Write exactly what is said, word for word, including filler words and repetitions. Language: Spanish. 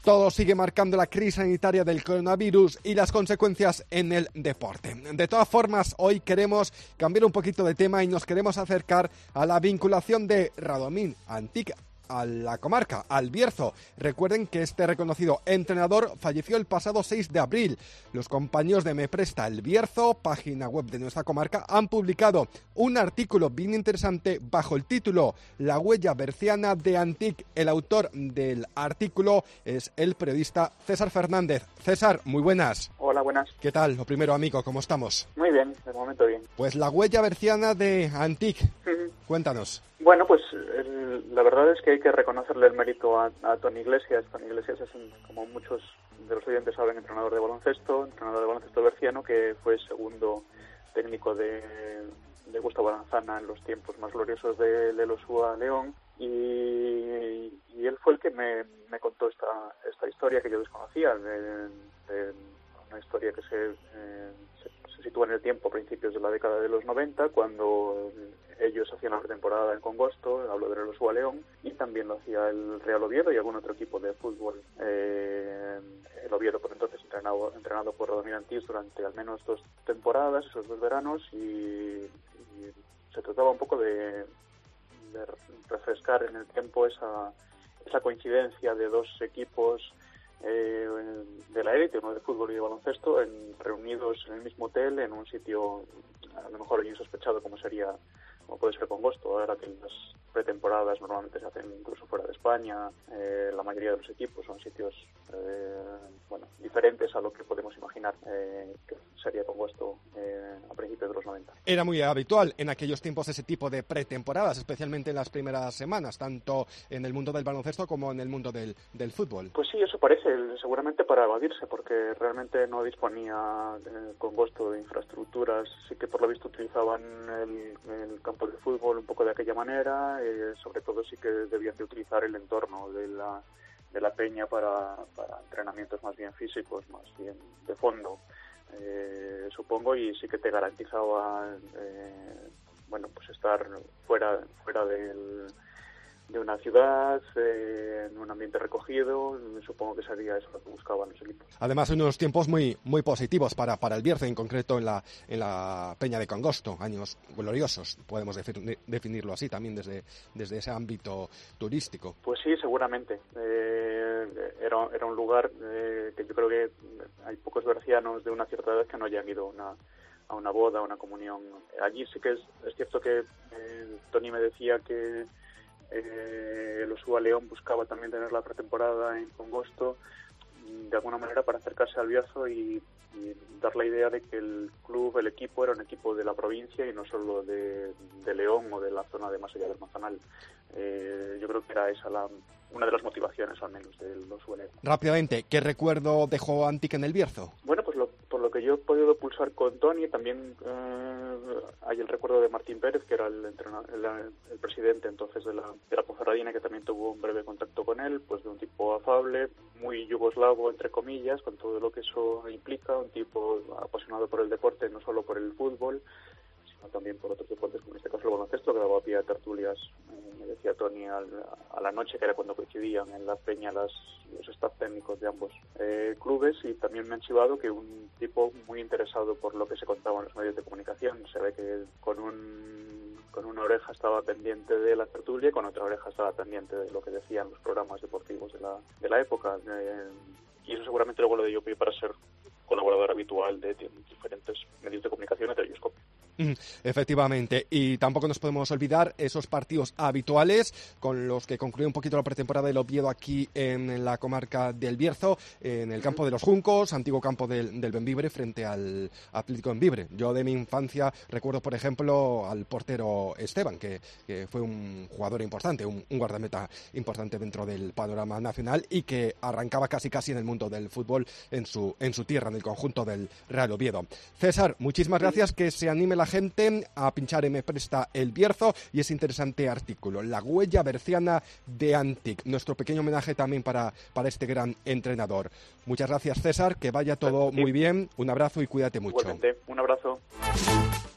Todo sigue marcando la crisis sanitaria del coronavirus y las consecuencias en el deporte. De todas formas, hoy queremos cambiar un poquito de tema y nos queremos acercar a la vinculación de Radomir Antic a la comarca, al Bierzo. Recuerden que este reconocido entrenador falleció el pasado seis de abril. Los compañeros de Me Presta el Bierzo, página web de nuestra comarca, han publicado un artículo bien interesante bajo el título La huella berciana de Antic. El autor del artículo es el periodista César Fernández. César, muy buenas. Hola, buenas. ¿Qué tal? Lo primero, amigo, ¿cómo estamos? Muy bien, de momento bien. Pues la huella berciana de Antic. Uh-huh. Cuéntanos. Bueno, pues el, la verdad es que hay que reconocerle el mérito a, a Toni Iglesias. Toni Iglesias es, un, como muchos de los oyentes saben, entrenador de baloncesto, entrenador de baloncesto berciano, que fue segundo técnico de, de Gustavo Aranzana en los tiempos más gloriosos de, de Losúa León. Y, y él fue el que me, me contó esta, esta historia que yo desconocía, de, de una historia que se, eh, se, se sitúa en el tiempo, a principios de la década de los noventa, cuando ellos hacían la pretemporada en Congosto, hablo de Losúa León, y también lo hacía el Real Oviedo y algún otro equipo de fútbol. Eh, el Oviedo por entonces entrenado, entrenado por Radomir Antic durante al menos dos temporadas, esos dos veranos, y, y se trataba un poco de, de refrescar en el tiempo esa, esa coincidencia de dos equipos eh, de la élite, uno de fútbol y de baloncesto, en, reunidos en el mismo hotel, en un sitio a lo mejor insospechado como sería, como puede ser Congosto, ahora que las pretemporadas normalmente se hacen incluso fuera de España. Eh, la mayoría de los equipos son sitios eh, bueno, diferentes a lo que podemos imaginar eh, que sería Congosto eh, a principios de los noventa. Era muy habitual en aquellos tiempos ese tipo de pretemporadas, especialmente en las primeras semanas, tanto en el mundo del baloncesto como en el mundo del, del fútbol. Pues sí, eso parece, seguramente para evadirse, porque realmente no disponía eh, Congosto de infraestructuras. Sí que por lo visto utilizaban el, el campo de fútbol un poco de aquella manera. Eh, sobre todo sí que debían de utilizar el entorno de la, de la peña para, para entrenamientos más bien físicos, más bien de fondo, eh, supongo, y sí que te garantizaba eh, bueno, pues estar fuera, fuera del, de una ciudad, eh, en un ambiente recogido. Supongo que sería eso lo que buscaban los equipos. Además, unos tiempos muy muy positivos para para el Bierzo, en concreto en la en la Peña de Congosto, años gloriosos, podemos definir, definirlo así también desde desde ese ámbito turístico. Pues sí, seguramente. Eh, era, era un lugar eh, que yo creo que hay pocos bercianos de una cierta edad que no hayan ido a una, a una boda, a una comunión. Allí sí que es, es cierto que eh, Toni me decía que Eh, el Losúa León buscaba también tener la pretemporada en Congosto, de alguna manera para acercarse al Bierzo y, y dar la idea de que el club, el equipo, era un equipo de la provincia y no solo de, de León o de la zona de más allá del Manzanal. Eh, yo creo que era esa la, una de las motivaciones, al menos, del Losúa León. Rápidamente, ¿qué recuerdo dejó Antic en el Bierzo? Bueno, pues lo, por lo que yo he podido pulsar con Toni, también eh, hay el recuerdo de Martín Pérez, que era el, entrenador, el, el presidente entonces de la, de la Ponferradina, que también tuvo un breve contacto con él, pues de un tipo afable, muy yugoslavo, entre comillas, con todo lo que eso implica, un tipo apasionado por el deporte, no solo por el fútbol, sino también por otros deportes, como en este caso el baloncesto, que daba pie a tertulias, eh, me decía Toni, a, a la noche, que era cuando coincidían en la peña las, los staff técnicos de ambos eh, clubes, y también me han chivado que un tipo muy interesado por lo que se contaba en los medios de comunicación. Se ve que con un con una oreja estaba pendiente de la tertulia y con otra oreja estaba pendiente de lo que decían los programas deportivos de la, de la época. Eh, y eso seguramente luego lo dio pie para ser colaborador habitual de, de diferentes medios de comunicación, entre ellos Copia. Efectivamente, y tampoco nos podemos olvidar esos partidos habituales con los que concluyó un poquito la pretemporada del Oviedo aquí en la comarca del Bierzo, en el campo de los Juncos, antiguo campo del, del Bembibre, frente al Atlético Bembibre. Yo de mi infancia recuerdo, por ejemplo, al portero Esteban, que, que fue un jugador importante, un, un guardameta importante dentro del panorama nacional y que arrancaba casi casi en el mundo del fútbol en su, en su tierra, en el conjunto del Real Oviedo. César, muchísimas gracias, que se anime la gente a pinchar en Me Presta el Bierzo y ese interesante artículo, La huella berciana de Antic, nuestro pequeño homenaje también para, para este gran entrenador. Muchas gracias, César, que vaya todo muy bien, un abrazo y cuídate mucho. Igualmente, un abrazo.